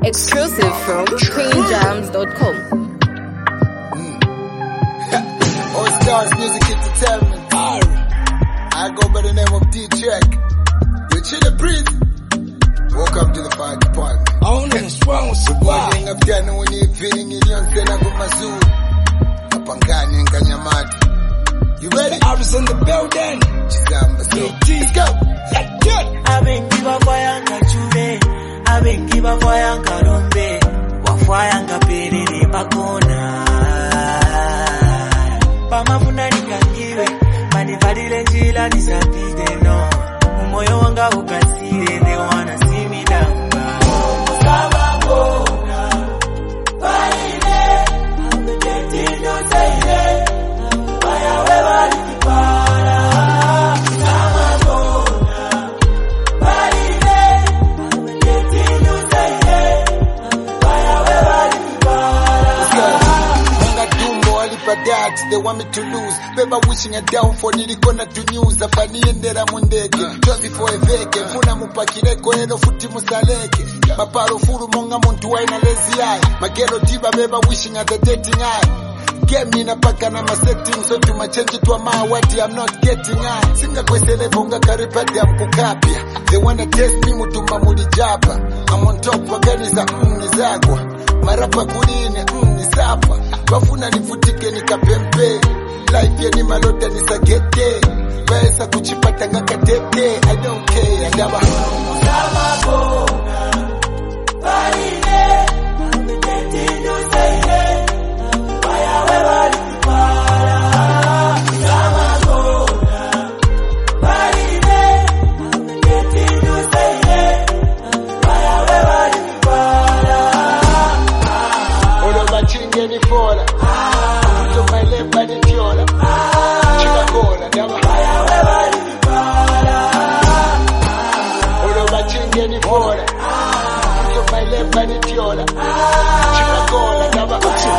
Exclusive from queenjams.com. All Stars Music Entertainment. I go by the name of D-Check. You chillin' breeze. Welcome to the fire department. I don't know what's wrong with you, boy. I've done when you're feeling it, you're saying I'm with my zoo. Kapangani and Kanyamati. You ready? I was in the building. Chizamba, so let's go. Let's go. Abengiba kwa yanga chube, abengiba kwa yanga rombe, wafwa yanga perere bakona. Pamafuna nikangiwe, manivalile njila nisapite no. Umoyo wanga ukasire, they wanna see me down. Sabakona, paine, abengetino seile, waya wewa likipara. They want me to lose. Beba wishing a downfall. Nilikona to news. Abaniendera mundeke. Joseph Oeveke. Funa mupakireko. Eno futi musaleke. Maparo furu monga muntu waina lazy eye. Magero diva beba wishing at the dating eye. Get me na paka na ma settings. So to my change it to my wadi. I'm not getting high. Singa kwesele vonga karipati ya mkukapia. They wanna test me mutuma mulijapa. I'm on top waganiza nizagwa. Marapa kuline nisapa. Bafuna nifutike nikapempe. Life yeni malota nisagete. Pesa kuchipata ngakatete. I don't care. Adaba Sabakona, paine, abengetino seile, waya wewa likipara. Sabakona, paine, abengetino seile, waya wewa likipara. Olo machinge ni fola. Kuto mailemba ni tiola. Chika kola. Daba Waya wewa likipara. Olo machinge ni fola. Kuto mailemba ni tiola. Chika kola. Daba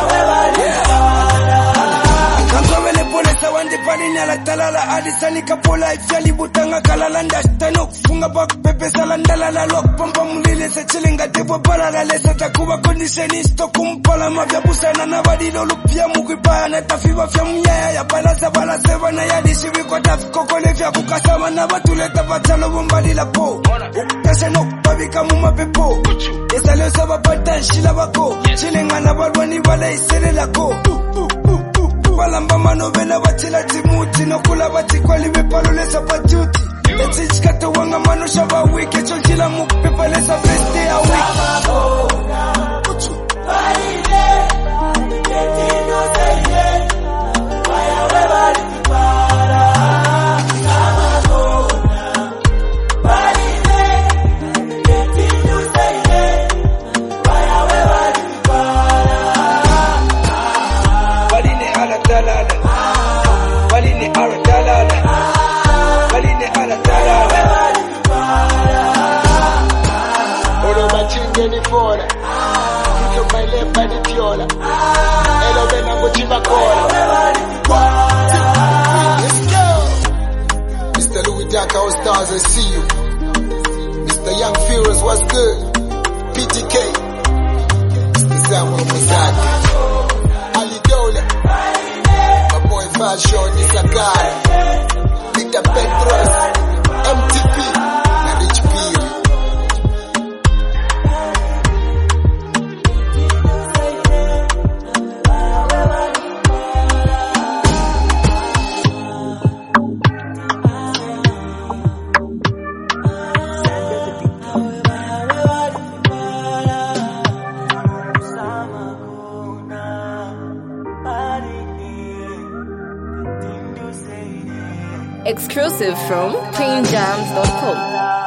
Kankawele polesa wande palini ala talala adisani kapola ifyali butanga kalala ndashtano kufunga bak pepe salandala la lok pompa mulile se chilinga depo balala lesa takuba conditionista kumpala mavya busana na vadilo lupia mukipaya na tafiwa fya mnyaya ya balasa balaseva na yadishi wiko tafi kokole fya kukasama na batuleta batalo bombalila po ukase no pavika mumapepo esa leo saba pata shila bako chilinga na balwani bala iselela ko balamba manovela batila timuti nokula batikwali bepalolesa pajuti etsichikato wanga manosha ba wiki chonchila mukupepalesa feste ya wiki Paine, abengetino seile, waya wewa likipara. Sabakona, paine, abengetino seile, waya wewa likipara. Baline ala dalala Baline ala dalala Baline ala dalala Olo machinge ni fola. Kuto mailemba ni tiola. Elo bena mochiba kola. Let's go. Mr. Louis Daka, All Stars, I see you. Mr. Young Furious, what's good? PTK. Mr. Samuel Muzaki. Ali Dole. My boy Fashion Isakari. Victor Petros. MTP. Na Rich Piri. Exclusive from queenjams.com.